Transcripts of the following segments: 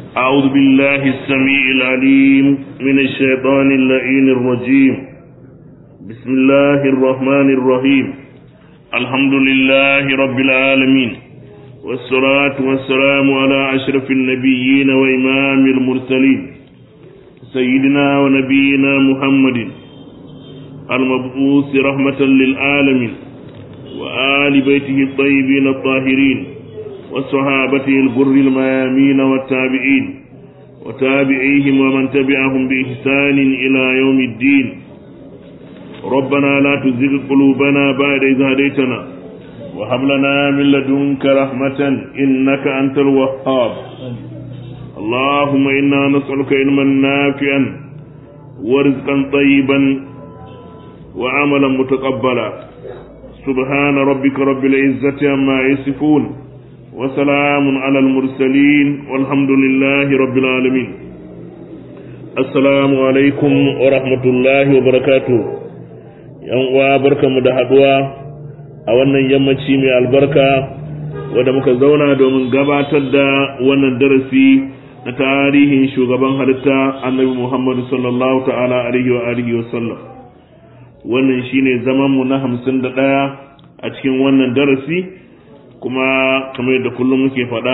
أعوذ بالله السميع العليم من الشيطان اللعين الرجيم. بسم الله الرحمن الرحيم. الحمد لله رب العالمين، والصلاة والسلام على أشرف النبيين وإمام المرسلين سيدنا ونبينا محمد المبعوث رحمة للعالمين، وآل بيته الطيبين الطاهرين، وصحابته الغر الميامين والتابعين وتابعيهم ومن تبعهم بإحسان إلى يوم الدين. ربنا لا تزغ قلوبنا بعد إذ هديتنا وهب لنا من لدنك رحمة إنك أنت الوهاب. اللهم إنا نسألك علما نافعا ورزقا طيبا وعملا متقبلا. سبحان ربك رب العزة عما يصفون وسلام على المرسلين والحمد لله رب العالمين. السلام عليكم ورحمة الله وبركاته. yan uwa barkamu da haduwa a wannan yammaci mai albarka wanda muka zauna domin gabatar da wannan darasi na tarihin shugaban halitta Annabi Muhammad sallallahu ta'ala alaihi wa alihi wa sallam. Wannan shine zaman mu na 51 a cikin wannan darasi, kuma kamar yadda kullum muke faɗa,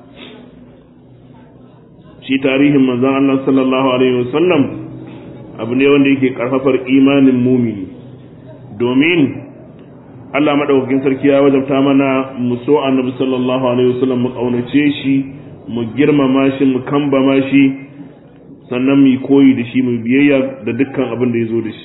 shi tarihin manzon Allah sallallahu alaihi wa sallam abu ne wanda yake karfafar imanin mumini, domin Allah madaukakin sarki ya wajabta mana mu so Annabi sallallahu alaihi wa sallam, mu kaunace shi, mu girmama shi, mu kambama shi, sannan mu koyi da shi, mu biyayya da dukkan abin da ya zo da shi.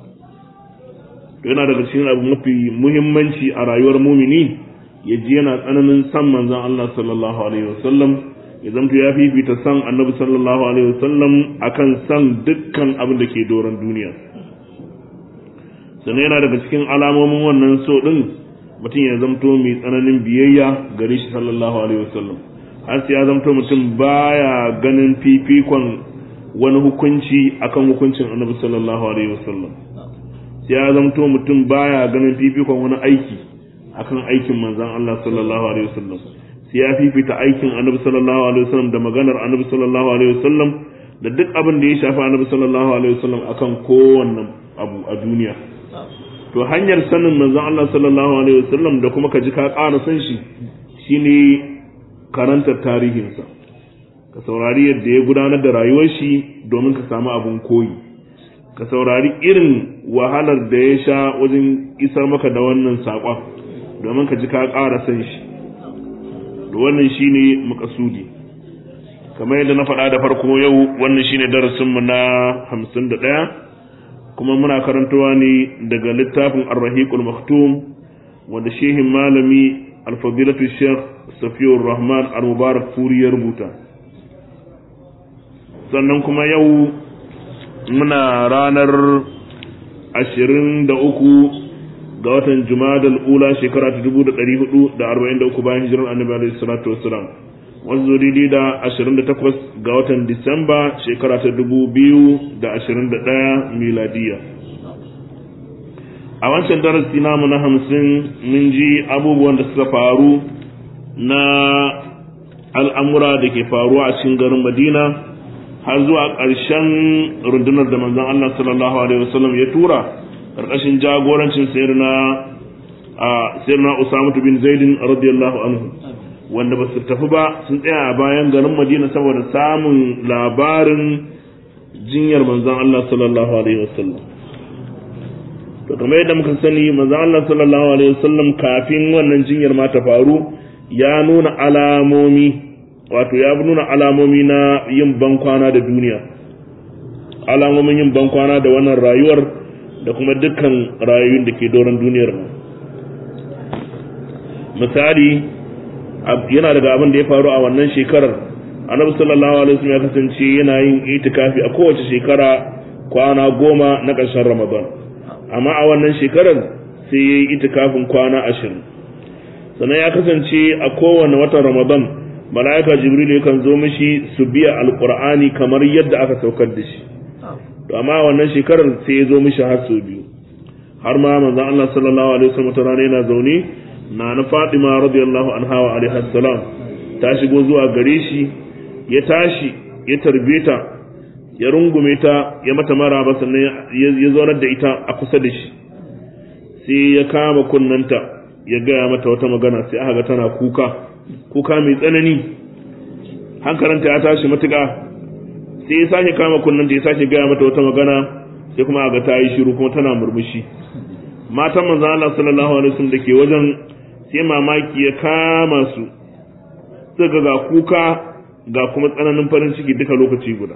Yana daga cikin abu mafi muhimmanci a rayuwar mumini ya ji yana tsananin san manzon Allah sallallahu alaihi wasallam, ya zamto ya fifita san Annabi sallallahu alaihi wasallam akan san dukkan abin da ke doron duniya. Sannan yana daga cikin alamomin wannan so din mutum ya zamto mai tsananin biyayya gare shi sallallahu alaihi wasallam, har sai ya zamto mutum baya ganin fifikon wani hukunci akan hukuncin Annabi sallallahu alaihi wasallam. Sai ya zamto mutum baya ganin fifikon wani aiki akan aikin manzon Allah sallallahu alaihi wasallam. Sai ya fifita aikin Annabi sallallahu alaihi wasallam da maganar Annabi sallallahu alaihi wasallam da duk abin da ya shafi Annabi sallallahu alaihi wasallam akan kowanne abu a duniya. To hanyar sanin manzon Allah sallallahu alaihi wasallam da kuma ka ji ka ƙara san shi shine karantar tarihinsa, ka saurari yadda ya gudanar da rayuwar shi domin ka samu abun koyi, ka saurari irin wahalar da ya sha wajen isar maka da wannan saƙon domin ka ji ka ƙara san shi. Da wannan shine makasudi. Kamar yadda na faɗa da farko, yau wannan shine darasinmu na 51, kuma muna karantawa ne daga littafin Ar-Rahiqul Maktum wanda shehin malami Al-Fadilatu Sheikh Safiyur Rahman Al-Mubarak Furi ya rubuta. Sannan kuma yau muna ranar 23 ga watan Jumadal Ula shekara ta 1443 bayan hijirar Annabi alaihi salatu wassalam, wanzu daidai da 28 ga watan Disamba shekara ta 2021 miladiya. A wancan darasi namu na 50 mun ji abubuwan da suka faru na al'amura da ke faruwa a cikin garin Madina har zuwa ƙarshen rundunar da manzon Allah sallallahu alaihi wasallam ya tura ƙarƙashin jagorancin sayyidina Usama bin Zaid radiyallahu anhu, wanda ba su tafi ba, sun tsaya a bayan garin Madina saboda samun labarin jinyar manzon Allah sallallahu alaihi wasallam. To kamar yadda muka sani, manzon Allah sallallahu alaihi wasallam kafin wannan jinyar ma ta faru ya nuna alamomi, wato ya nuna alamomi na yin bankwana da duniya, alamomin yin bankwana da wannan rayuwar da kuma dukkan rayuwar da ke doron duniyar mu. Misali, yana daga abin da ya faru a wannan shekarar, Annabi sallallahu alaihi wasallam ya kasance yana yin itikafi a kowace shekara kwana 10 na ƙarshen Ramadan, amma a wannan shekarar sai yayi itikafin kwana 20. Sannan ya kasance a kowane watan Ramadan mala'ika Jibril yakan zo mishi su biya alqur'ani kamar yadda aka saukar da shi. To amma wannan shekarar sai ya zo mishi har sau biyu. Har ma manzon Allah sallallahu alaihi wasallam ta rana yana zaune, na Fatima radiyallahu anha wa alaiha salam ta shigo zuwa gare shi ya tashi ya tarbe ta ya rungume ta ya mata maraba sannan ya zaunar da ita a kusa da shi sai ya kama kunnanta ya gaya mata wata magana sai aka ga tana kuka mai tsanani hankalinta ya tashi matuƙa sai ya sake kama kunnanta ya sake gaya mata wata magana sai kuma aka ga ta yi shiru kuma tana murmushi matan manzo Allah sallallahu alaihi wasallam dake wajen sai mamaki ya kama su suka ga kuka ga kuma tsananin farin ciki duka lokaci guda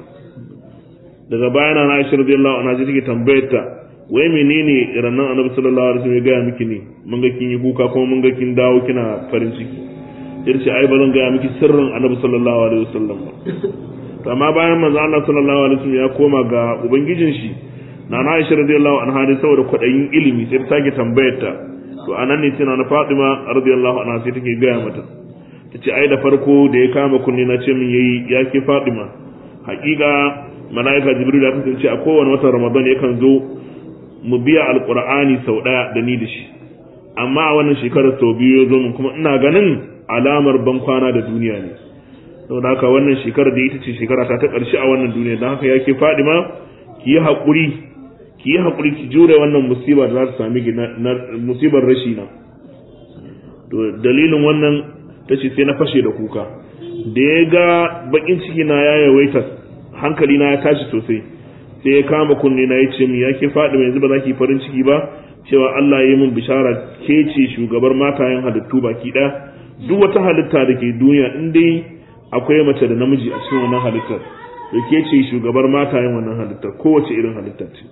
daga bayana na Aisha radiyallahu anha take tambayar ta wai menene rannan Annabi sallallahu alaihi wasallam ya ga miki ne mun ga kin yi kuka kuma mun ga kin dawo kina farin ciki yace ai ba zan ga miki sirrin Annabi sallallahu alaihi wasallam ba to amma bayan manzo Allah sallallahu alaihi wasallam ya koma ga ubangijin shi na Aisha radiyallahu anha dai saboda kwadayin ilimi sai ta sake tambayar ta to anan ne tana na Fatima radiyallahu anha sai take ga mata tace ai da farko da ya kama kunni na ce min yayi ya ke Fatima haƙiƙa malaika Jibril ya kasance a kowane watan Ramadan yakan zo mu biya alqur'ani sau daya da ni da shi amma a wannan shekarar sau biyu ya zo mun kuma ina ganin alamar ban kwana da duniya ne saboda haka wannan shekarar da ita ce shekara ta ƙarshe a wannan duniya dan haka yake Fatima ki yi haƙuri ki jure wannan musiba da za ta sami ki na musibar rashi na to dalilin wannan tace sai na fashe da kuka da ya ga bakin ciki na ya yawaita hankali na ya tashi sosai sai ya kama kunne na ya ce min yake faɗi yanzu ba za ki farin ciki ba cewa Allah ya yi min bishara ke ce shugabar matayen halittu baki ɗaya duk wata halitta da ke duniya in dai akwai mace da namiji a cikin wannan halittar to ke ce shugabar matayen wannan halittar kowace irin halittar ce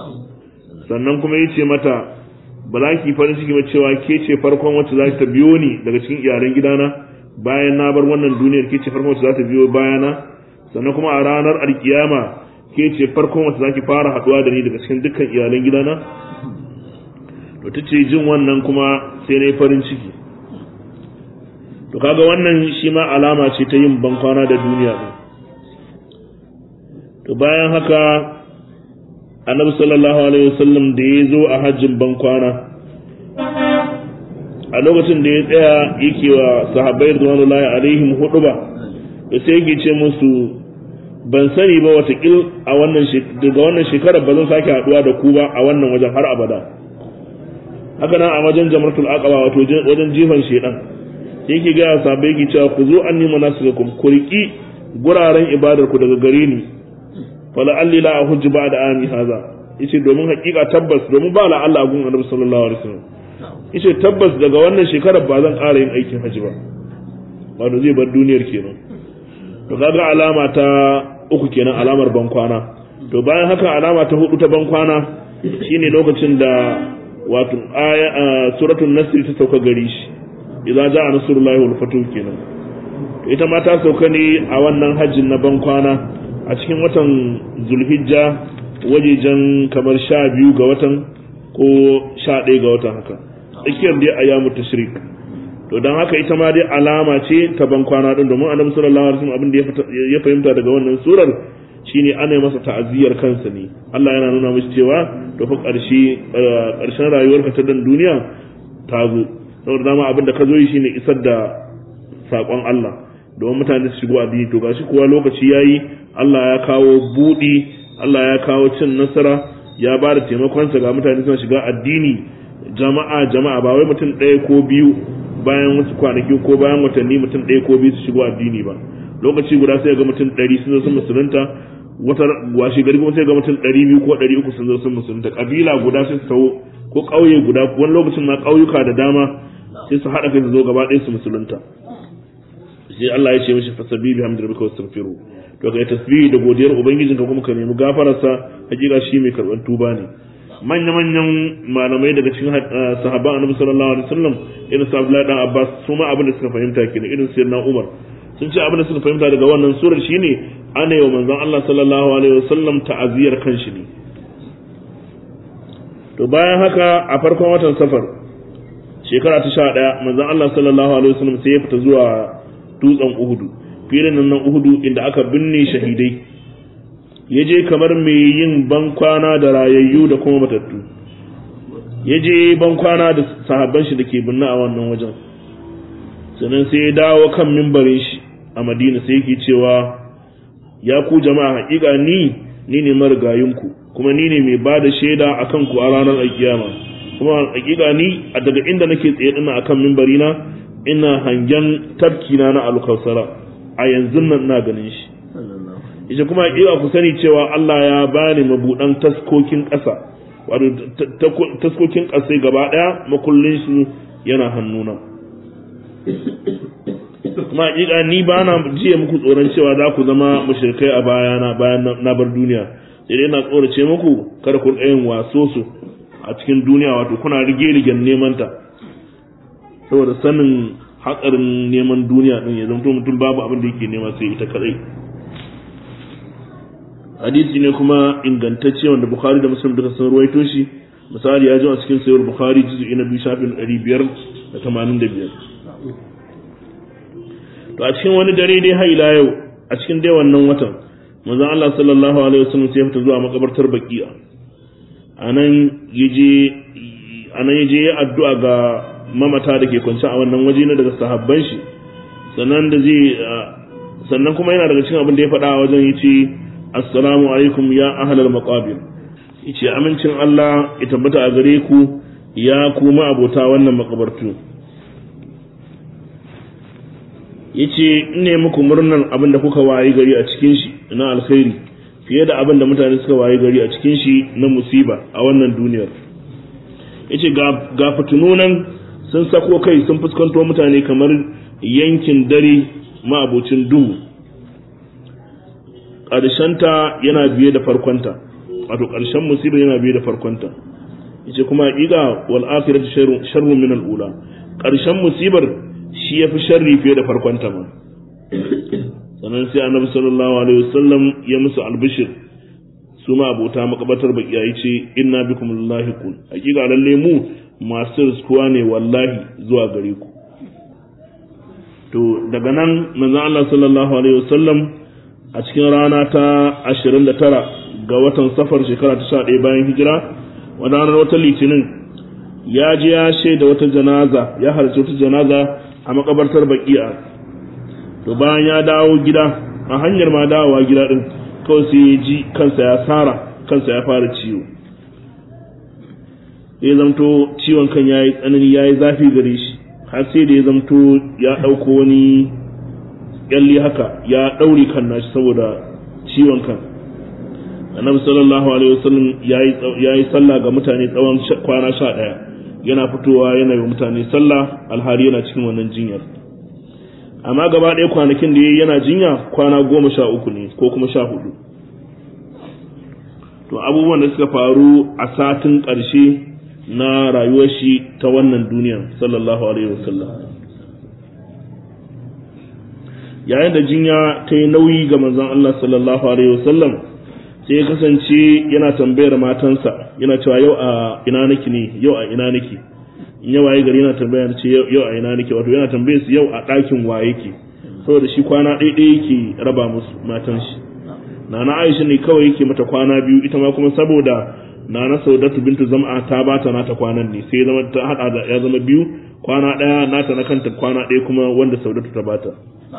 sannan kuma ya ce mata ba za ki farin ciki ba cewa ke ce farkon wacce za ta biyo ni daga cikin iyalan gidana bayan na bar wannan duniyar ke ce farkon wacce za ta biyo bayana sannan kuma a ranar alkiyama ke ce farkon wacce za ki fara haɗuwa da ni daga cikin dukkan iyalan gidana to ta ce jin wannan kuma sai na yi farin ciki to kaga wannan shi ma alama ce ta yin bankwana da duniya ɗin to bayan haka annabi sallallahu alaihi wasallam da ya zo a hajjin bankwana a lokacin da ya tsaya yake wa sahabbai radiyallahu alaihim huduba da sai yake ce musu ban sani ba watakil a daga wannan shekarar ba zan sake haduwa da ku ba a wannan wajen har abada haka nan a wajen jamratul aqaba wato wajen jifan shedan yake ga sahabbai yake cewa ku zo anni manasikakum ku riki guraren ibadar ku daga gare ni wala alli la ahujju ba'da ami haza yace domin hakika tabbas domin ba la Allah gun annabi sallallahu alaihi wasallam yace tabbas daga wannan shekarar ba zan ƙara yin aikin haji ba wato zai bar duniyar kenan to kaga alama ta uku kenan alamar bankwana to bayan haka alama ta hudu ta bankwana shine lokacin da wato suratul nasr ta sauka gari shi idza jaa nasrullahi wal fatu kenan to ita ma ta sauka ne a wannan hajjin na bankwana a cikin watan zulhijja wajejen kamar 12 ga watan ko 11 ga watan haka tsakiyar dai ayyamu tashrik to dan haka ita ma dai alama ce ta bankwana din domin annabi sallallahu alaihi wasallam abin da ya fahimta daga wannan surar shine ana yi masa ta'aziyar kansa ne Allah yana nuna mishi cewa to fa karshen rayuwarka ta dan duniya ta zo saboda dama abin da ka zo yi shine isar da sakon Allah domin mutane su shigo addini to gashi kuwa lokaci yayi Allah ya kawo budi Allah ya kawo cin nasara ya ba da taimakonsa ga mutane suna shiga addini jama'a ba wai mutum ɗaya ko biyu bayan wasu kwanaki ko bayan watanni mutum ɗaya ko biyu su shigo addini ba lokaci guda sai ga mutum 100 sun zo sun musulunta wata washe gari kuma sai ga mutum 200 ko 300 sun zo sun musulunta kabila guda sai su tawo ko ƙauye guda wani lokacin ma ƙauyuka da dama sai su haɗa kai su zo gaba ɗaya su musulunta sai Allah ya ce mishi fasabi bi hamdi rabbika wastaghfiru to kai tasbihi da godiyar ubangijinka kuma ka nemi gafararsa hakika shi mai karban tuba ne manyan malamai daga cikin sahabban annabi sallallahu alaihi wasallam irin su Abdullahi dan Abbas su ma abin da suka fahimta kenan irin sayyidina Umar sun ce abin da suka fahimta daga wannan surar shine ana yau manzon Allah sallallahu alaihi wasallam ta'aziyar kanshi ne to bayan haka a farkon watan safar shekara ta 11 manzon Allah sallallahu alaihi wasallam sai ya fita zuwa dutsen Uhudu filin nan Uhudu inda aka binne shahidai ya je kamar mai yin bankwana da rayayyu da kuma matattu ya je bankwana da sahabban shi da ke binne a wannan wajen sannan sai ya dawo kan mimbarin shi a Madina sai yake cewa ya ku jama'a haƙiƙa ni ne marigayinku kuma ni ne mai bada shaida akan ku a ranar alkiyama kuma haƙiƙa ni a daga inda nake tsaye dina akan mimbari na ina hangen tafki na alkausara a yanzu nan ina ganin shi yace kuma haƙiƙa ku sani cewa Allah ya bani mabudan taskokin ƙasa wato taskokin ƙasa gaba daya makullin su yana hannuna kuma haƙiƙa ni ba na jiya muku tsoron cewa za ku zama mushrikai a bayana bayan na bar duniya sai dai na tsorace muku kada ku yin waso su a cikin duniya wato kuna rige-rigen neman ta saboda sanin hatsarin neman duniya din ya zanto mutum babu abin da yake nema sai ita kadai. Hadisi ne kuma ingantacce wanda Bukhari da Muslim duka sun ruwaito shi, misali ya ji a cikin Sahih Bukhari juz'i na 2 shafin 585. To a cikin wani dare dai har ila yau a cikin dai wannan watan manzon Allah sallallahu alaihi wasallam sai ya fita zuwa makabartar Baqiya. anan yaje ya addu'a ga mamata da ke kwance a wannan waje na daga sahabban shi sannan kuma yana daga cikin abin da ya faɗa a wajen yace assalamu alaikum ya ahlal maqabir, yace amincin Allah ya tabbata a gare ku ya kuma abota wannan makabartu. Yace ne muku murnar abin da kuka wayi gari a cikin shi na alkhairi fiye da abin da mutane suka wayi gari a cikin shi na musiba a wannan duniyar. Yace ga fitununan sun sako kai sun fuskanto mutane kamar yankin dare ma'abocin duhu, ƙarshenta yana biye da farkonta, wato ƙarshen musibar yana biye da farkonta. Yace kuma haƙiƙa wal akhiratu sharrun min al ula, ƙarshen musibar shi yafi sharri fiye da farkonta ma. Sannan sai Annabi sallallahu alaihi wasallam ya musu albishir su ma abota makabatar Baqiya yace inna bikum lahiqun, haƙiƙa lalle mu masu riskuwa ne wallahi zuwa gare ku. To daga nan manzon Allah sallallahu alaihi wasallam a cikin rana ta 29 ga watan Safar shekara ta 11 bayan hijira, wannan wata litinin ya je ya shaida wata janaza, ya halarci wata janaza a makabartar Baqiya. To bayan ya dawo gida, a hanyar ma dawowa gida din kawai sai ya ji kansa ya fara ciwo. Ya zamto ciwon kan yayi tsanani yayi zafi gare shi, har sai da ya zamto ya dauko wani kyalli haka ya daure kan nashi saboda ciwon kan. Annabi sallallahu alaihi wasallam yayi sallah ga mutane tsawon kwana 11, yana fitowa yana yi mutane sallah alhari yana cikin wannan jinyar. Amma gaba ɗaya kwanakin da yana jinya kwana 13 ne ko kuma 14. To abubuwan da suka faru a satin ƙarshe na rayuwar shi ta wannan duniya sallallahu alaihi wasallam, yayin da jinya ta yi nauyi ga manzon Allah sallallahu alaihi wasallam, sai ya kasance yana tambayar matansa yana cewa yau a ina nake ne, yau a ina nake. In ya waye gari yana tambaya ce yau a ina nake, wato yana tambaye su yau a ɗakin waye yake, saboda shi kwana ɗaya yake raba musu matan shi. Nana Aisha ne kawai yake mata kwana 2, ita ma kuma saboda Nana Saudatu bintu Zam'a ta bata nata kwanan ne, sai zama ta hada da ya zama 2, kwana 1 nata na kanta, kwana 1 kuma wanda Saudatu ta bata.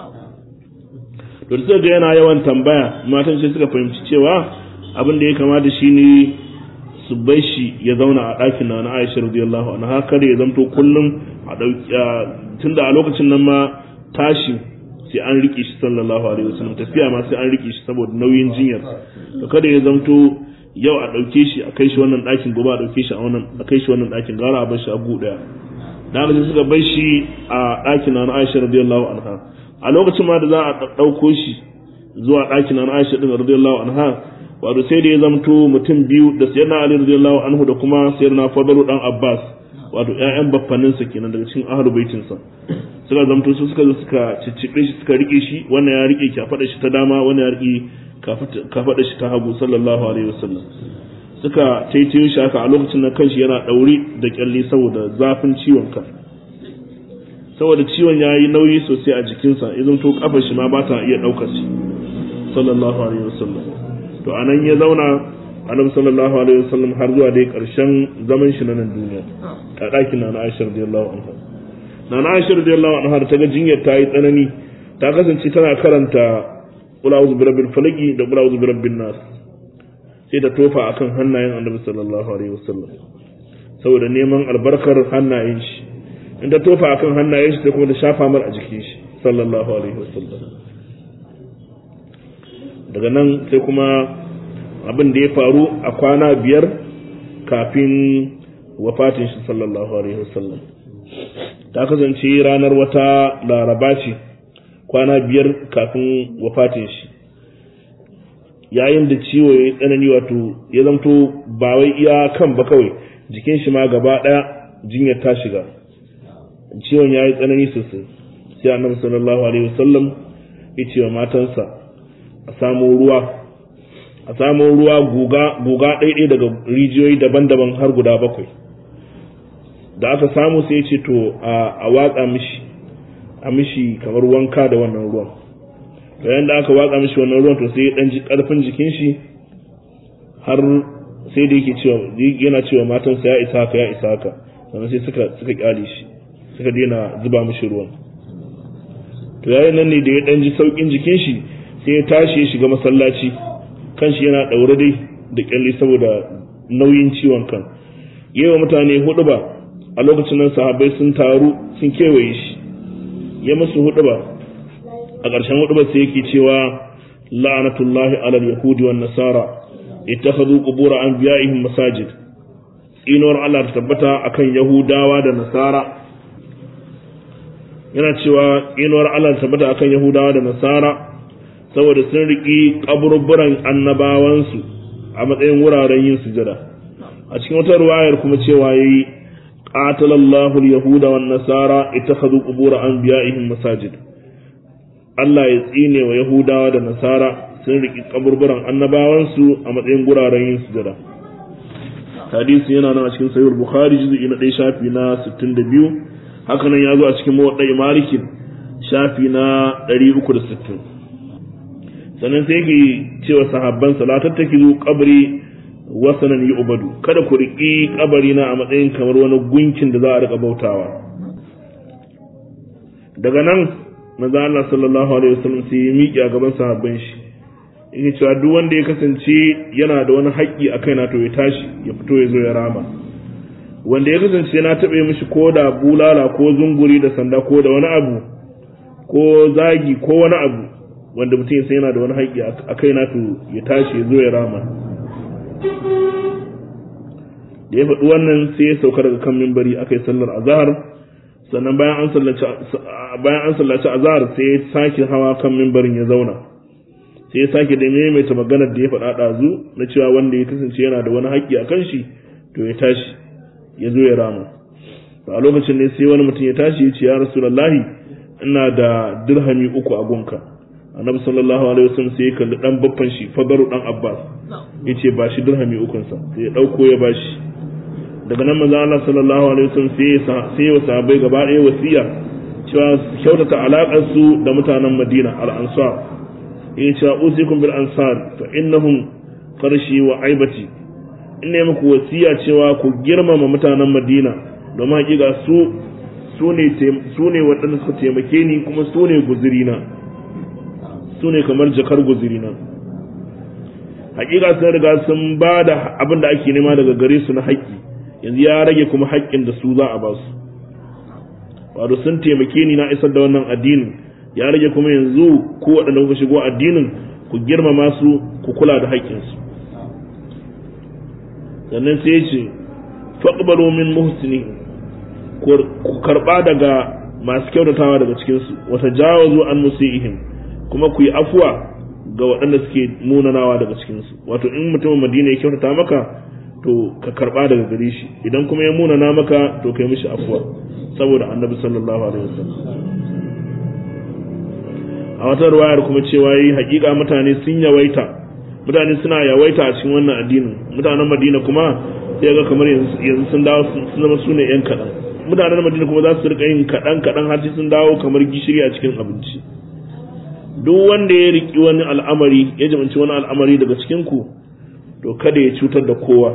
To da suka ga yana yawan tambaya, matan sai suka fahimci cewa abin da ya kamata shine su bai shi ya zauna a ɗakin Nana Aisha radiyallahu anha, kada ya zamto kullum a tunda a lokacin nan ma tashi sai an rike shi sallallahu alaihi wasallam, tafiya ma sai an rike shi saboda nauyin jinyar. To kada ya zamto yau a dauke shi a kai shi wannan ɗakin, gobe a dauke shi a kai shi wannan ɗakin, gara a bar shi a gu daya. Da haka suka bar shi a ɗakin Nana Aisha radiyallahu anha. A lokacin ma da za a dauko shi zuwa ɗakin Nana Aisha din radiyallahu anha, wato sai da ya zamto mutum 2 da sayyidina Ali radiyallahu anhu da kuma sayyidina Fadlu dan Abbas, wato ƴaƴan baffaninsa kenan daga cikin ahlul baitinsa, suka zamto su suka ciccibe shi, suka rike shi, wannan ya rike kafada shi ta dama, wannan ya rike kafada shi ta hagu sallallahu alaihi wasallam. Suka taitayo shi haka a lokacin nan kanshi yana daure da kyalle saboda zafin ciwon kan, saboda ciwon yayi nauyi sosai a jikinsa, ya zamto kafar shi ma ba ta iya daukar shi sallallahu alaihi wasallam. To anan ya zauna Annabi sallallahu alaihi wasallam har zuwa dai karshen zaman shi na nan duniya a ɗakin Nana Aisha radiyallahu anha. Nana Aisha radiyallahu anha ta ga jinyar ta yi tsanani, ta kasance tana karanta qul a'udhu birabbil falaq da qul a'udhu birabbin nas sai ta tofa akan hannayen annabi sallallahu alaihi wasallam saboda neman albarkar hannayen shi in ta tofa akan hannayen shi sai kuma ta shafa mar a jikin shi sallallahu alaihi wasallam. Daga nan sai kuma abin da ya faru a kwana 5 kafin wafatin shi sallallahu alaihi wasallam. Ta kasance ranar wata laraba ce kwana 5 kafin wafatin shi, yayin da ciwo ya tsanani, wato ya zamto ba wai iya kan ba kawai, jikin shi ma gaba daya jinyar ta shiga, ciwon ya yi tsanani sosai. Sai annabi sallallahu alaihi wasallam ya ce wa matansa a samu ruwa guga ɗaiɗai daga rijiyoyi daban-daban har guda 7. Da aka samu sai ya ce to a watsa mishi kamar wanka da wannan ruwan. To yayin da aka watsa mishi wannan ruwan to sai ya dan ji karfin jikin shi, har sai da yana cewa matansa ya isa haka sannan sai suka kyale shi, suka daina zuba mishi ruwan. To yayin nan ne da ya dan ji saukin jikin shi sai ya tashi ya shiga masallaci, kanshi yana daure dai da kyalle saboda nauyin ciwon kan. Yawa mutane huduba a lokacin nan sahabbai sun taru sun kewaye shi, ya musu huduba. A ƙarshen huduba sai yake cewa la'anatullahi alal yahudi wan nasara ittakhadhu qubur anbiya'ihim masajid. Tsinuwar Allah ta tabbata akan yahudawa da nasara. Yana cewa tsinuwar Allah ta tabbata akan yahudawa da nasara saboda sun riki kaburburan annabawansu a matsayin wuraren yin sujada. A cikin wata ruwayar kuma cewa yayi qatalallahu al-yahuda wan nasara ittakhadhu qubur anbiya'ihim masajid. Allah ya tsine wa yahudawa da nasara sun riki kaburburan annabawansu a matsayin guraren yin sujada. Hadisi yana nan a cikin sahih al-bukhari juz'i na 1 shafi na 62, haka nan ya zo a cikin muwaddai malikin shafi na 360. Sannan sai yake cewa sahabban salatar take zo kabari wasanan yu'badu, kada ku riki kabari na a matsayin kamar wani gunkin da za a rika bautawa. Daga nan manzo Allah sallallahu alaihi wasallam sai ya miƙe a gaban sahabban shi, yake cewa duk wanda ya kasance yana da wani haƙƙi a kaina to ya tashi ya fito ya zo ya rama. Wanda ya kasance na taɓe mishi ko da bulala ko zunguri da sanda ko da wani abu ko zagi ko wani abu wanda mutum sai yana da wani haƙƙi a kaina to ya tashi ya zo ya rama. Da ya faɗi wannan sai ya sauka daga kan mimbari aka yi sallar azhar. Sannan bayan an sallaci azhar sai ya sake hawa kan mimbarin ya zauna, sai ya sake da maimaita maganar da ya faɗa ɗazu na cewa wanda ya kasance yana da wani haƙƙi a kan shi to ya tashi ya zo ya rama. To a lokacin ne sai wani mutum ya tashi ya ce ya rasulullahi ina da dirhami 3 a gunka. Annabi sallallahu alaihi wasallam sai ya kalli dan babban shi Fadaru dan Abbas, yace ba shi dirhami 3 sa, sai ya dauko ya bashi. Daga nan manzo Allah sallallahu alaihi wasallam sai wa sahabbai gaba ɗaya wasiya cewa kyautata alaƙar su da mutanen Madina al-Ansar. Yace usikum bil ansar fa innahum qarshi wa aibati. Ina muku wasiya cewa ku girmama mutanen Madina domin hakika su ne waɗanda suka taimake ni kuma su ne guzurina, su ne kamar jakar guzurina. Hakika sun riga sun ba da abin da ake nema daga gare su na haƙƙi, yanzu ya rage kuma haƙƙin da su za a ba su. Wato sun taimake ni na isar da wannan addinin, ya rage kuma yanzu ku waɗanda kuka shigo addinin ku girmama su, ku kula da haƙƙinsu. Sannan sai ya ce faqbalu min muhsini, ku karɓa daga masu kyautatawa daga cikinsu, wata jawazu an musiihim, kuma ku yi afuwa ga waɗanda suke munanawa daga cikinsu. Wato in mutumin Madina ya kyautata maka to ka karɓa daga gare shi, idan kuma ya munana maka to kai mishi afuwa saboda Annabi sallallahu alaihi wasallam. A wata ruwayar kuma cewa yi hakika mutane suna yawaita a cikin wannan addinin. Mutanen Madina kuma sai ga kamar yanzu sun dawo sun zama sune yan kaɗan. Mutanen Madina kuma za su rika yin kaɗan har sai sun dawo kamar gishiri a cikin abinci. Duk wanda ya riki wani al'amari, ya jibanci wani al'amari daga cikin ku, to kada ya cutar da kowa.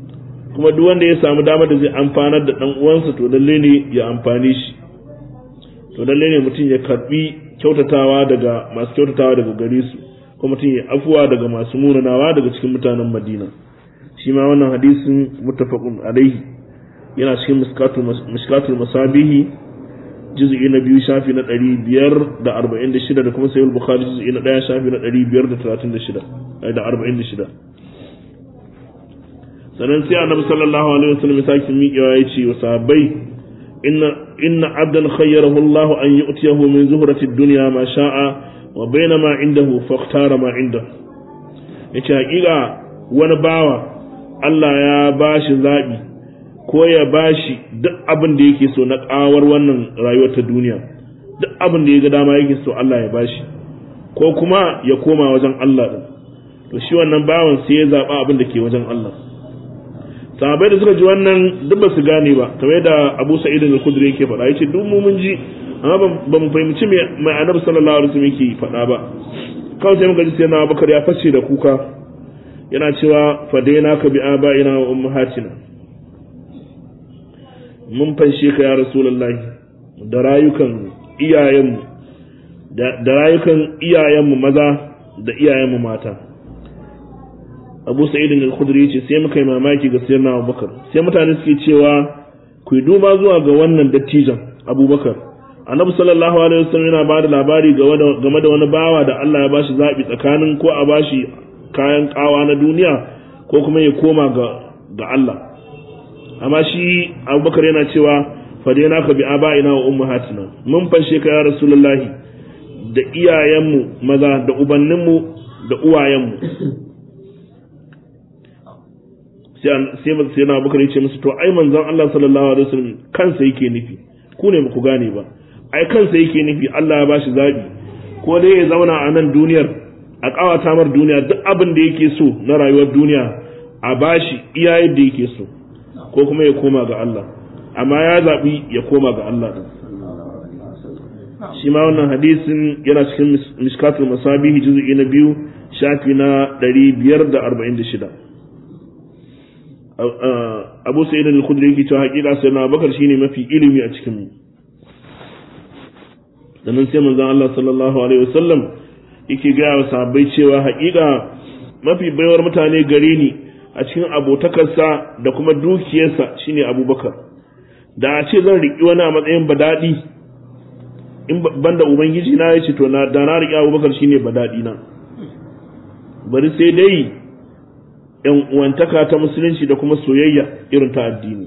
Kuma duk wanda ya samu damar da zai amfanar da dan uwansa to lalle ne ya amfane shi. to lalle ne mutum ya karbi kyautatawa daga masu kyautatawa daga gare su ko mutum ya afuwa daga masu munanawa daga cikin mutanen Madina. Shi ma wannan hadisin muttafaqun alaihi yana cikin mishkatul masabihi juz'i na 2 shafi na 546 da kuma sahih al-bukhari juz'i na 1 shafi na 536 da 46. Sannan sai annabi sallallahu alaihi wasallam ya saki miƙewa ya ce wa sahabbai inna abdan khayyarahu Allah an yu'tiyahu min zuhrati ad-dunya ma sha'a wa bainama indahu fakhtara ma inda. Yace hakika wani bawa Allah ya bashi zabi ko ya bashi duk abin da yake so na kawar wannan rayuwar ta duniya, duk abin da ya ga dama yake so Allah ya bashi, ko kuma ya koma wajen Allah din. To shi wannan bawan sai ya zaba abin da ke wajen Allah. Sahabbai da suka ji wannan duk ba su gane ba, kamar yadda Abu Sa'id al-Khudri yake faɗa, yace duk mu mun ji amma ba mu fahimci me mai Annabi sallallahu alaihi wasallam yake faɗa ba. Kawai sai muka ji sai na Abubakar ya fashe da kuka yana cewa fadainaka bi aba'ina wa ummahatina, mun fanshe ka ya Rasulullahi da rayukan iyayenmu da rayukan iyayenmu maza da iyayenmu mata. Abu Sa'id al-Khudri yace sai muka yi mamaki ga sayyidina Abubakar, sai mutane suke cewa ku yi duba zuwa ga wannan dattijan Abubakar. Annabi sallallahu alaihi wasallam yana bada labari game da wani bawa da Allah ya bashi zabi tsakanin ko a bashi kayan kawa na duniya ko kuma ya koma ga Allah. Amma shi Abubakar yana cewa fadainaka bi aba'ina wa ummahatina, mun fanshe ka ya Rasulullahi da iyayenmu maza da ubanninmu da uwayenmu. sai na Abubakar ya ce musu to ai manzon Allah sallallahu alaihi wasallam kansa yake nufi, ku ne ku gane ba, ai kansa yake nufi Allah ya bashi zabi ko dai ya zauna a nan duniyar a kawata mar duniya duk abin da yake so na rayuwar duniya a bashi iya yadda yake so, ko kuma ya koma ga Allah, amma ya zabi ya koma ga Allah din. Shi ma wannan hadisin yana cikin mishkatul masabihi juz'i na 2 shafi na 546. Abu Sa'id al-Khudri yake cewa hakika sai na Abubakar shine mafi ilimi a cikin mu. Sannan sai manzon Allah sallallahu alaihi wasallam yake ga wa sahabbai cewa hakika mafi baiwar mutane gare ni a cikin abotakarsa da kuma dukiyarsa shine Abubakar. Da a ce zan riki wani a matsayin badadi in banda ubangiji na yace to na riki Abubakar shine badadi na. Bari sai dai ‘yan uwantaka ta musulunci da kuma soyayya irin ta addini.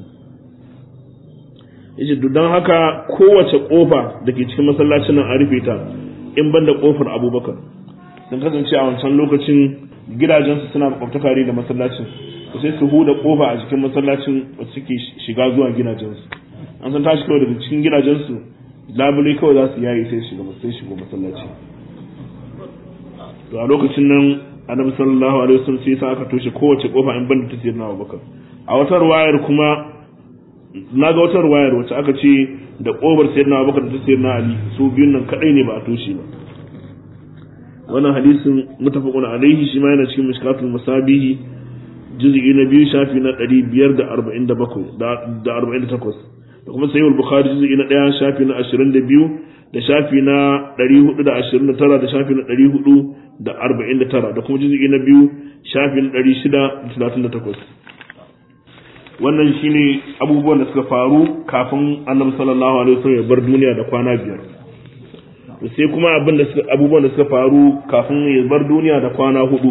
Yace don haka kowace ƙofa da ke cikin masallacin nan a rufe ta in ban da ƙofar Abubakar. Sun kasance a wancan lokacin gidajensu suna makwabtaka ne da masallacin, sai su huda ƙofa a cikin masallacin da suke shiga zuwa gidajensu. An san tashi kawai daga cikin gidajensu labule kawai za su yayi sai shigo masallaci. To a lokacin nan Annabi sallallahu alaihi wasallam sai aka toshe kowace kofa in banda ta sayyidina Abubakar. A wata ruwayar kuma naga wata ruwayar wacce aka ce da kofar sayyidina Abubakar da ta sayyidina Ali su biyun nan kadai ne ba a toshe ba. Wannan hadisin mutafaqun alaihi shi ma yana cikin mishkatul masabihi juz'i na 2 shafi na 547 da 48 da kuma sahih al-Bukhari juz'i na 1 shafi na 22 da shafi na 429 da shafi na 449 da kuma juz'i na 2 shafi na 638. Wannan shine abubuwan da suka faru kafin Annabi sallallahu alaihi wasallam ya bar duniya da kwana 5. Sai kuma abubuwan da suka faru kafin ya bar duniya da kwana 4.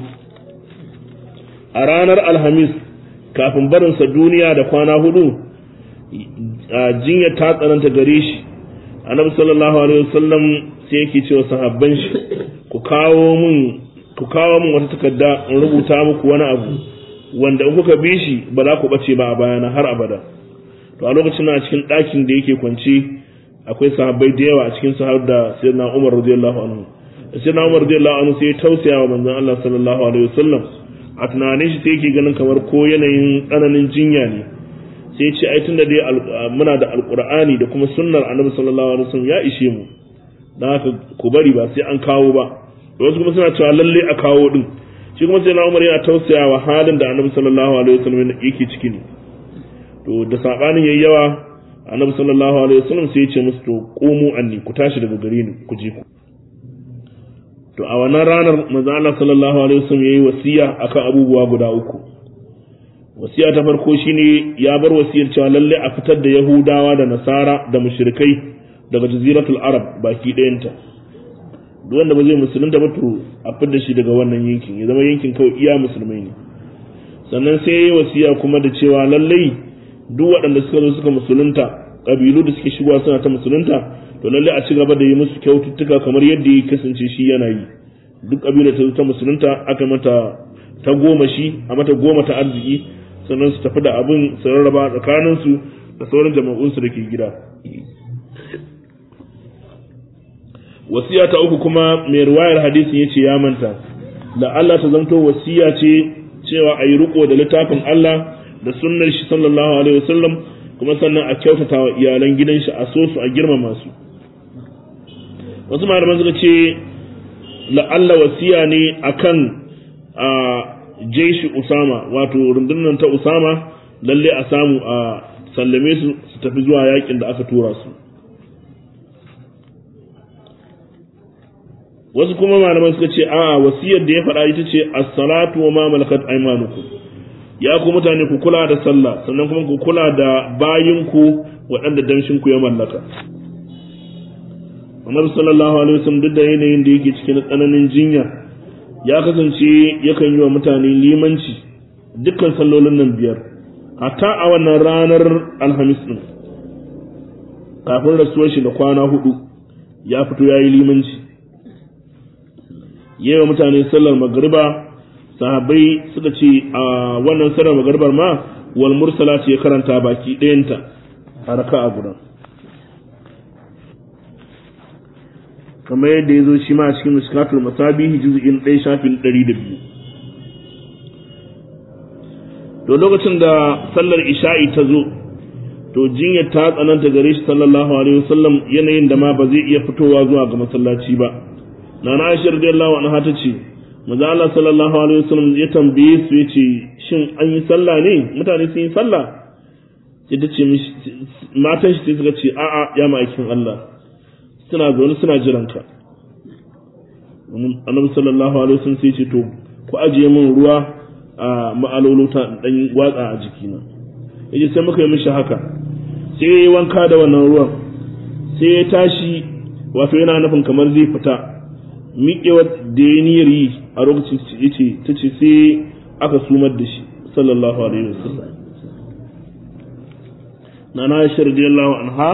A ranar Alhamis kafin barinsa duniya da kwana 4 jinya ta tsananta gare shi. Annabi sallallahu alaihi wasallam sai yake cewa sahabban shi ku kawo min wata takarda in rubuta muku wani abu wanda in kuka bi shi ba za ku bace ba a bayana har abada. To a lokacin a cikin ɗakin da yake kwance akwai sahabbai da yawa a cikin sahab da sayyidina Umar radiyallahu anhu. Sayyidina Umar radiyallahu anhu sai ya tausaya wa manzon Allah sallallahu alaihi wasallam. A tunanin shi sai yake ganin kamar ko yanayin tsananin jinya ne. Sai ce ai tunda dai muna da alqur'ani da kuma sunnar annabi sallallahu alaihi wasallam ya ishe mu, dan haka ku bari ba sai an kawo ba. Wasu kuma suna cewa lalle a kawo din. Shi kuma sai na Umar yana tausayawa halin da annabi sallallahu alaihi wasallam yake ciki ne. To da sabanin yayi yawa annabi sallallahu alaihi wasallam sai ya ce musu to qumu anni, ku tashi daga gare ni ku je ku. To a wannan ranar manzo Allah sallallahu alaihi wasallam yayi wasiya akan abubuwa guda uku. Wasiya ta farko shine ya bar wasiyar cewa lalle a fitar da Yahudawa da Nasara da mushrikai daga jaziratul Arab baki ɗayanta. Duk wanda ba zai musulunta ba to a fitar da shi daga wannan yankin, ya zama yankin kawai iya musulmai ne. Sannan sai yayi wasiya kuma da cewa lalle duk waɗanda suka zo suka musulunta, kabilu da suke shigowa suna ta musulunta, to lalle a ci gaba da yi musu kyaututtuka kamar yadda ya kasance shi yana yi. Duk kabilar ta zo ta musulunta aka mata ta goma shi, a mata goma ta arziki, sannan su tafi da abin su rarraba tsakaninsu da sauran jama'unsu da ke gida. Wasiya ta uku kuma mai riwayar hadisin yace ya manta, da Allah ta zanto wasiya ce cewa a yi riko da littafin Allah da sunnar shi sallallahu alaihi wasallam, kuma sannan a kyautata wa iyalan gidan shi, a so su, a girmama su. Wasu malaman suka ce la'alla wasiya ne akan a jeshi Usama, wato rundunar ta Usama, lalle a samu a sallame su su tafi zuwa yakin da aka tura su. Wasu kuma malaman suka ce a'a wasiyar da ya faɗa ita ce as-salatu wa ma malakat aymanukum, ya ku mutane ku kula da sallah, sannan kuma ku kula da bayinku waɗanda damshin ku ya mallaka. Annabi sallallahu alaihi wasallam duk da yanayin da yake cikin tsananin jinya, ya kasance yakan yi wa mutane limanci dukkan sallolin nan biyar, hatta a wannan ranar Alhamis din kafin rasuwar shi da kwana 4 ya fito yayi limanci. Yayin mutane sallar magriba, sahabbai suka ce a wannan sallar magribar ma wal mursalati ya karanta baki ɗayanta a raka'a guda, kamar yadda ya zo shi ma a cikin Mishkatul Masabihi juz'in 1 shafin 102. To lokacin da sallar isha'i ta zo, to jinyar ta tsananta gare shi sallallahu alaihi wasallam, yanayin da ma ba zai iya fitowa zuwa ga masallaci ba. Nana Aisha radiyallahu anha ta ce manzo Allah sallallahu alaihi wasallam ya tambaye su yace shin an yi sallah ne, mutane sun yi sallah? Sai ta ce matan shi suka ce a'a ya ma'aikin Allah, suna zaune suna jiran ka. Annabi sallallahu alaihi wasallam sai ce to ku ajiye min ruwa a ma'alolota dan watsa a jikina. Yace sai muka yi mishi haka, sai yayi wanka da wannan ruwan, sai ya tashi, wato yana nufin kamar zai fita. Miƙewar da ya niyyar yi a lokacin ta ce sai aka sumar da shi sallallahu alaihi wasallam. Nana Aisha radiyallahu anha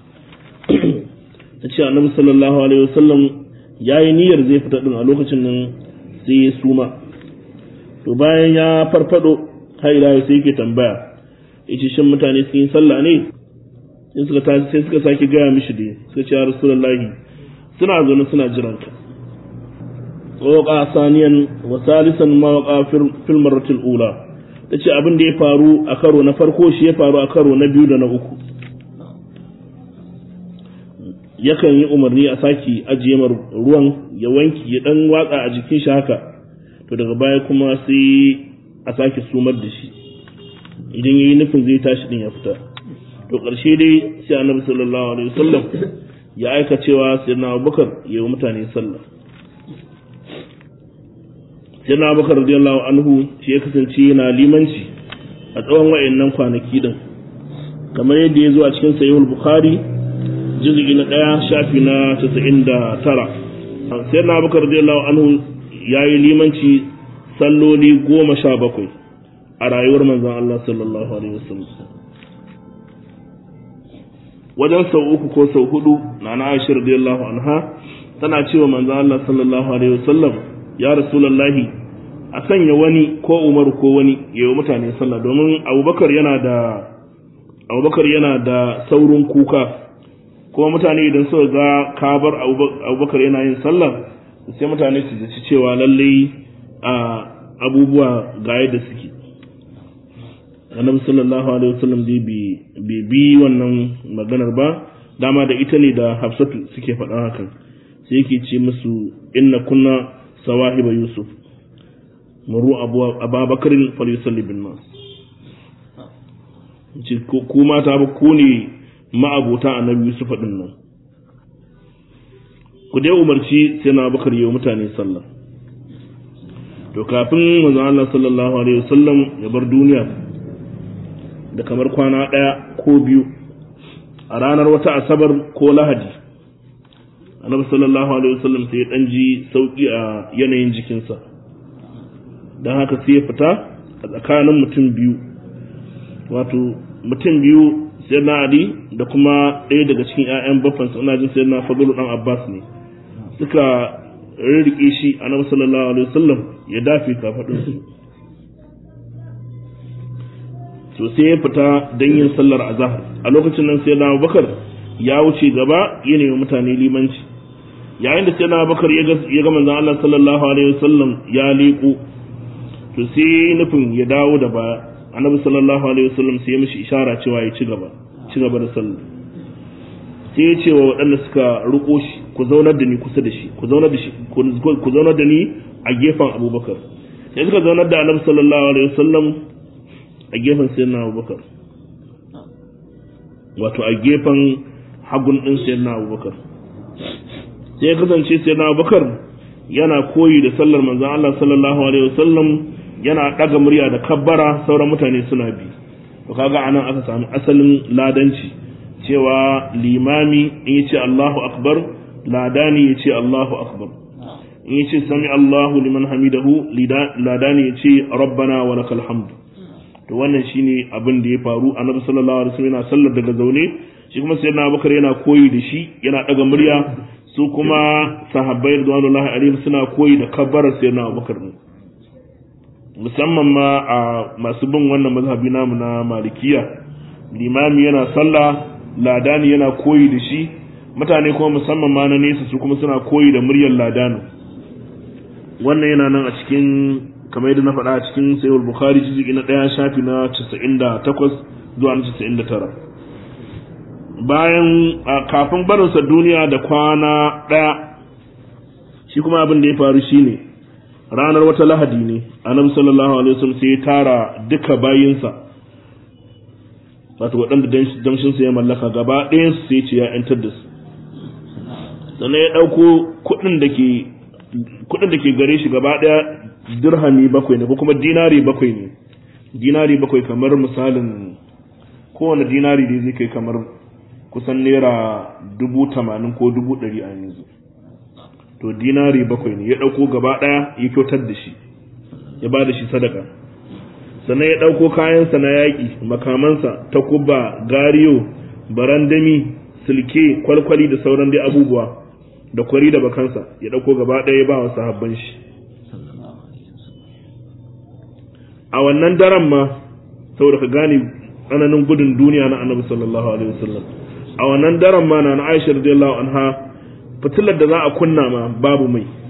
ta ce annabi sallallahu alaihi wasallam yayi niyyar zai fita din a lokacin nan sai ya suma. To bayan ya farfado har ila sai yake tambaya, yace shin mutane sun yi sallah ne? Sai suka sake gaya mishi dai, suka ce ya rasulullahi suna zaune suna jiran ka. Waƙa saniyan wa salisan ma waƙa fil marratil ula, tace abin da ya faru a karo na farko shi ya faru a karo na biyu da na uku. Yakan yi umarni a saki ajiye ruwan ya wanki ya dan watsa a jikin shi haka, to daga baya kuma sai a sake sumar da shi idan yayi nufin zai tashi din ya fita. To ƙarshe dai sai Annabi sallallahu alaihi wasallam ya aika cewa sayyidina Abubakar ya yi mutane sallah. Sayyidina Abubakar radiyallahu anhu shi ya kasance yana limanci a tsawon wayannan kwanaki din, kamar yadda ya zo a cikin Sahihul Bukhari juz'i na 1 shafi na 99. Sayyidina Abubakar radiyallahu anhu yayi limanci salloli 17 a rayuwar manzon Allah sallallahu alaihi wasallam. Wajen sau 3 ko sau 4 Nana Aisha radiyallahu anha tana cewa manzon Allah sallallahu alaihi wasallam, ya rasulullahi a sanya wani ko Umar ko wani yayin mutane sallah, domin Abubakar yana da saurin kuka, kuma mutane idan suka ga kabar Abubakar yana yin sallah sai mutane su ji cewa lalle abubuwa ga yadda suke. Annabi sallallahu alaihi wasallam dai bi wannan maganar ba, dama da ita ne da Hafsatu suke faɗa hakan, sai yake ce musu inna kunna sawahiba Yusuf muru Abubakarin falyusalli bin nas. Ku mata ba ku ne ma'abota annabi Yusuf din nan ku dai umarci sai na Abubakar yayin mutane sallah to kafin manzon Allah sallallahu alaihi wasallam ya bar duniya da kamar kwana ɗaya ko biyu a ranar wata asabar ko lahadi annabi sallallahu alaihi wasallam sai ya dan ji sauki a yanayin jikinsa dan haka sai ya fita a tsakanin mutum biyu wato mutum biyu sai na Ali da kuma ɗaya daga cikin ƴaƴan baffansa ina jin sai na Fadlu dan Abbas ne suka rirrike shi annabi sallallahu alaihi wasallam ya dafe kafadunsu to sai ya fita don yin sallar azhar a lokacin nan sai na Abubakar ya wuce gaba ya nemi mutane limanci yayin da sai na Abubakar ya ga manzon Allah sallallahu alaihi wasallam ya liƙo to sai nufin ya dawo da baya annabi sallallahu alaihi wasallam sai ya mishi ishara cewa ya ci gaba da sallah sai ya ce wa waɗanda suka ruko shi ku zaunar da ni kusa da shi ku zaunar da ni a gefen Abubakar sai suka zaunar da annabi sallallahu alaihi wasallam a gefen sayyidina Abubakar wato a gefen hagun din sayyidina Abubakar sai ya kasance sayyidina Abubakar yana koyi da sallar manzon Allah sallallahu alaihi wasallam yana daga murya da kabbara sauran mutane suna bi to kaga anan aka samu asalin ladanci cewa limami in yace Allahu akbar ladani yace Allahu akbar in yace sami Allahu liman hamidahu ladani yace rabbana wa lakal hamd to wannan shine abin da ya faru annabi sallallahu alaihi wasallam yana sallar daga zaune shi kuma sayyidina Abubakar yana koyi da shi yana daga murya su kuma sahabbai radiyallahu alaihim suna koyi da kabbarar sayyidina Abubakar ne musamman ma a masu bin wannan mazhabi namu na malikiya limami yana sallah ladani yana koyi da shi mutane kuma musamman ma na nesa su kuma suna koyi da muryar ladani wannan yana nan a cikin kamar yadda na faɗa a cikin sayyid bukhari juz'i na 1 shafi na 98 zuwa 99 bayan kafin barinsa duniya da kwana ɗaya shi kuma abin da ya faru shine ranar wata lahadi ne annabi sallallahu alaihi wasallam sai ya tara duka bayinsa wato waɗanda damshin sa ya mallaka gaba ɗayan su sai ce ya yantar da su sannan ya ɗauko kuɗin da ke gare shi gaba ɗaya dirhami 7 ne ko kuma dinari 7 ne dinari 7 kamar misalin kowane dinari da zai kai kamar kusan naira 80,000 ko 100,000 a yanzu to dinari 7 ne ya dauko gaba daya ya kyautar da shi ya ba da shi sadaka sannan ya dauko kayansa na yaki makamansa takuba gariyo barandami silke kwalkwali da sauran dai abubuwa da kwari da bakansa ya dauko gaba daya ya ba wa sahabban shi a wannan daren ma saboda ka gane tsananin gudun duniya na annabi sallallahu alaihi wasallam a wannan daren ma na Aisha radiyallahu anha fitilar da za a kunna ma babu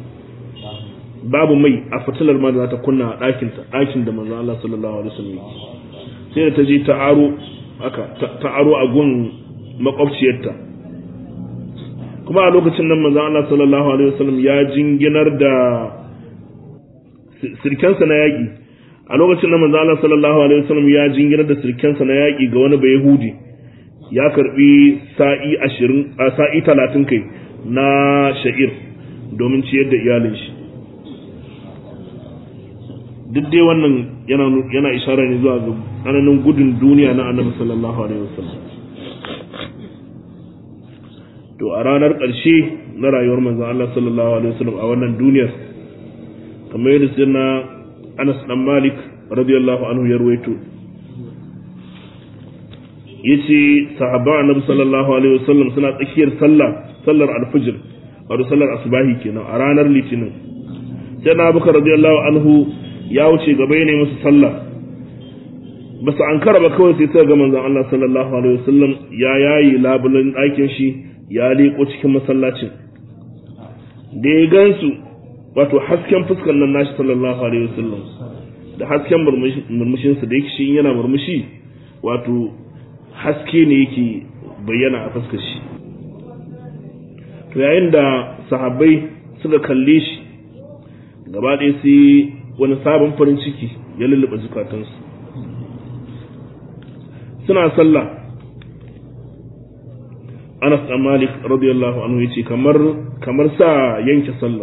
mai a fitilar ma da za ta kunna a ɗakin da manzo Allah sallallahu alaihi wasallam sai da ta je ta aro a gun makwabciyarta kuma a lokacin nan manzo Allah sallallahu alaihi wasallam ya jinginar da sirkensa na yaƙi a lokacin nan manzo Allah sallallahu alaihi wasallam ya jinginar da sirkensa na yaƙi ga wani bayahudi ya karbi sa'i 30 kai na sha'ir domin ciyar da iyalin shi duk dai wannan yana isharar ne zuwa ga tsananin gudun duniya na annabi sallallahu alaihi wasallam to a ranar ƙarshe na rayuwar manzon Allah sallallahu alaihi wasallam a wannan duniyar kamar yadda sirna Anas dan Malik radiyallahu anhu ya ruwaito yace sahaba annabi sallallahu alaihi wasallam suna tsakiyar sallar alfajr wato sallar asbahi kenan a ranar litinin sai na Abubakar radiyallahu anhu ya wuce gaba ne musu sallah ba su ankara ba kawai sai suka ga manzon Allah sallallahu alaihi wasallam ya yayi labulan ɗakin shi ya leko cikin masallacin da ya gansu wato hasken fuskar nan nashi sallallahu alaihi wasallam da hasken murmushin sa da yake shi yana murmushi wato haske ne yake bayyana a fuskar shi to yayin da sahabbai suka kalle shi gaba ɗaya sai wani sabon farin ciki ya lullube zukatansu suna sallah Anas dan Malik radiyallahu anhu yace kamar sa yanke sallar.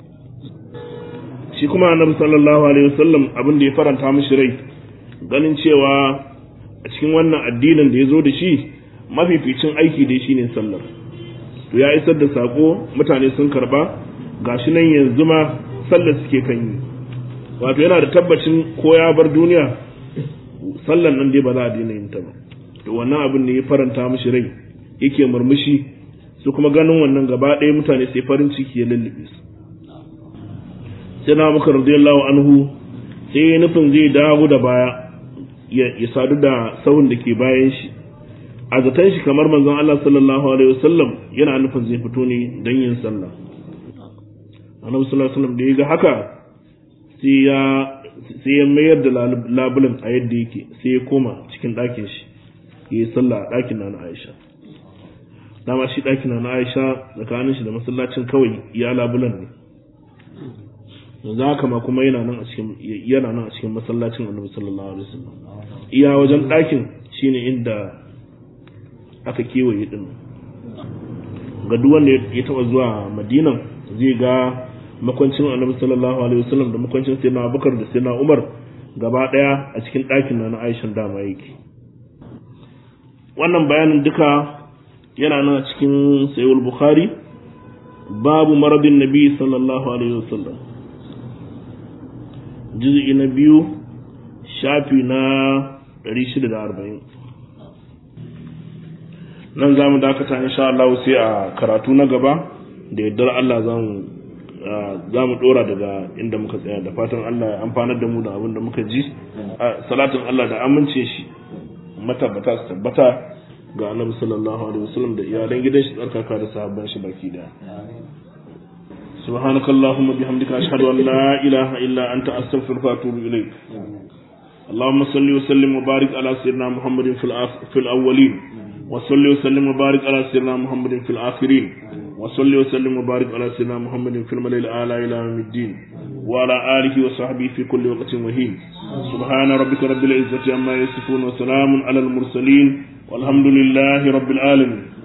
Shi kuma Annabi sallallahu alaihi wasallam abin da ya faranta mishi rai ganin cewa a cikin wannan addinin da ya zo da shi mafificin aiki dai shine sallar. To ya isar da sako, mutane sun karba, gashi nan yanzu ma sallar suke kan yi. Wato yana da tabbacin ko ya bar duniya sallar nan dai ba za a daina yin ta ba. To wannan abin ne ya faranta mishi rai, yake murmushi, su kuma ganin wannan gaba ɗaya mutane sai farin ciki ya lullube su. Sai na Abubakar radiyallahu anhu sai ya nufin zai dawo da baya ya sadu da sahun da ke bayan shi. A zaton shi kamar manzon Allah sallallahu alaihi wasallam yana nufin zai fito ne don yin sallah. Annabi sallallahu alaihi wasallam da ya ga haka sai ya mayar da labulen a yadda yake, sai ya koma cikin ɗakin shi ya yi sallah a ɗakin na Aisha. Dama shi ɗakin na Aisha tsakanin shi da masallacin kawai ya labulen ne. Yanzu haka ma kuma yana nan a cikin masallacin Annabi sallallahu alaihi wasallam. Iya wajen ɗakin shine inda aka kewaye din. Ga duk wanda ya taba zuwa Madinan zai ga makwancin Annabi sallallahu alaihi wasallam da makwancin Sayyidina Abubakar da Sayyidina Umar gaba daya a cikin ɗakin na Aisha dama yake. Wannan bayanin duka yana nan a cikin Sahih Bukhari, babu maradin Nabi sallallahu alaihi wasallam, juz'i na 2 shafi na 640. Nan za mu dakata insha Allah sai a karatu na gaba da yardar Allah za mu dora daga inda muka tsaya, da fatan Allah ya amfanar da mu da abin da muka ji. Salatin Allah da amince shi matabbata su tabbata ga Annabi sallallahu alaihi wasallam da iyalan gidan shi tsarkaka da sahabban shi baki da. Subhanakallahumma bihamdika ashhadu an la ilaha illa anta astaghfiruka wa atubu ilaik. اللهم صل وسلم وبارك على سيدنا محمد في الأولين، وصل وسلم وبارك على سيدنا محمد في الآخرين، وصل وسلم وبارك على سيدنا محمد في الملأ الأعلى إلى يوم الدين، وعلى آله وصحبه في كل وقت وحين. سبحان ربك رب العزة عما يصفون وسلام على المرسلين والحمد لله رب العالمين.